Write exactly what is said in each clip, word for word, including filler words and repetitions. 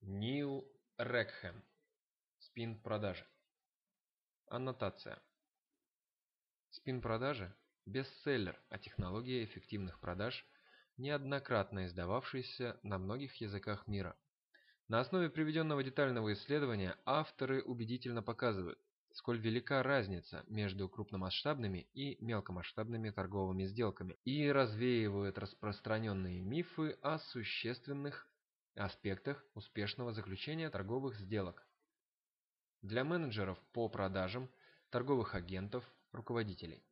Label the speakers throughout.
Speaker 1: Нил Рекхэм. Спин-продажи. Аннотация. Спин-продажи – бестселлер о технологии эффективных продаж, неоднократно издававшийся на многих языках мира. На основе приведенного детального исследования авторы убедительно показывают, сколь велика разница между крупномасштабными и мелкомасштабными торговыми сделками, и развеивают распространенные мифы о существенных аспектах успешного заключения торговых сделок для менеджеров по продажам, торговых агентов, руководителей.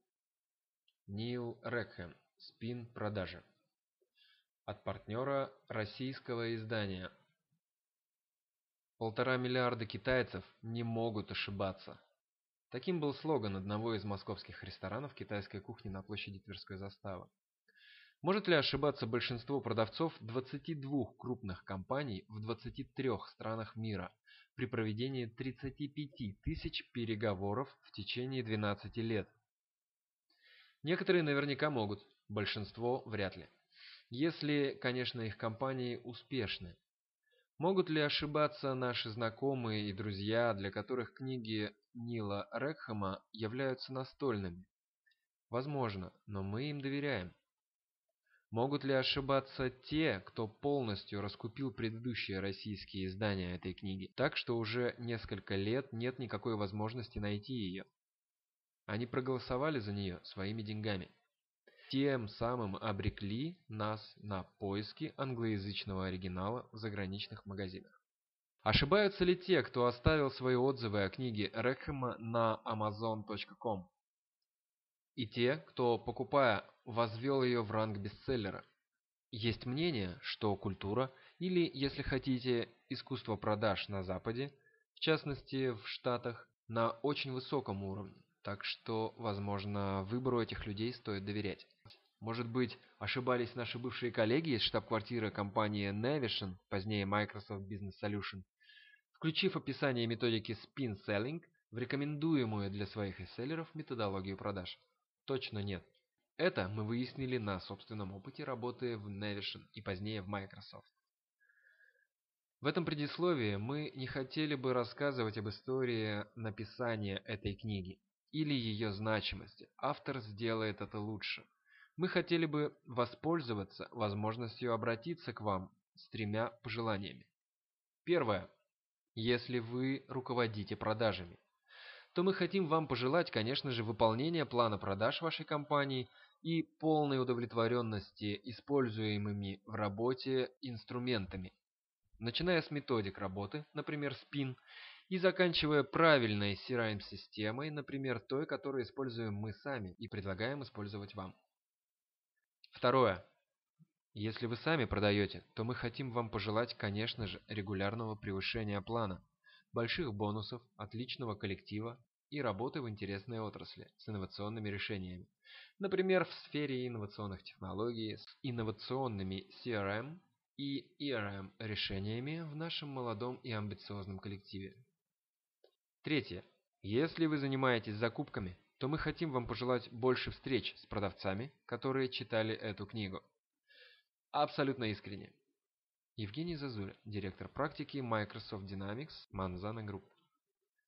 Speaker 1: Нил Рекхэм. Спин-продажи. От партнера российского издания. Полтора миллиарда китайцев не могут ошибаться. Таким был слоган одного из московских ресторанов китайской кухни на площади Тверской заставы. Может ли ошибаться большинство продавцов двадцати двух крупных компаний в двадцати трёх странах мира при проведении тридцати пяти тысяч переговоров в течение двенадцати лет? Некоторые наверняка могут, большинство вряд ли. Если, конечно, их компании успешны. Могут ли ошибаться наши знакомые и друзья, для которых книги Нила Рекхэма являются настольными? Возможно, но мы им доверяем. Могут ли ошибаться те, кто полностью раскупил предыдущие российские издания этой книги, так что уже несколько лет нет никакой возможности найти ее? Они проголосовали за нее своими деньгами. Тем самым обрекли нас на поиски англоязычного оригинала в заграничных магазинах. Ошибаются ли те, кто оставил свои отзывы о книге Рекхэма на амазон точка ком? И те, кто, покупая, возвел ее в ранг бестселлера? Есть мнение, что культура, или, если хотите, искусство продаж на Западе, в частности в Штатах, на очень высоком уровне, так что, возможно, выбору этих людей стоит доверять. Может быть, ошибались наши бывшие коллеги из штаб-квартиры компании Navision, позднее Microsoft Business Solution, включив описание методики Spin Selling в рекомендуемую для своих селлеров методологию продаж? Точно нет. Это мы выяснили на собственном опыте работы в Navision и позднее в Microsoft. В этом предисловии мы не хотели бы рассказывать об истории написания этой книги или ее значимости. Автор сделает это лучше. Мы хотели бы воспользоваться возможностью обратиться к вам с тремя пожеланиями. Первое. Если вы руководите продажами, то мы хотим вам пожелать, конечно же, выполнения плана продаж вашей компании и полной удовлетворенности используемыми в работе инструментами, начиная с методик работы, например, спин, и заканчивая правильной си ар эм-системой, например, той, которую используем мы сами и предлагаем использовать вам. Второе. Если вы сами продаете, то мы хотим вам пожелать, конечно же, регулярного превышения плана, больших бонусов, отличного коллектива и работы в интересной отрасли с инновационными решениями. Например, в сфере инновационных технологий с инновационными си ар эм и и ар эм решениями в нашем молодом и амбициозном коллективе. Третье. Если вы занимаетесь закупками, то мы хотим вам пожелать больше встреч с продавцами, которые читали эту книгу. Абсолютно искренне. Евгений Зазуля, директор практики Microsoft Dynamics Manzana Group.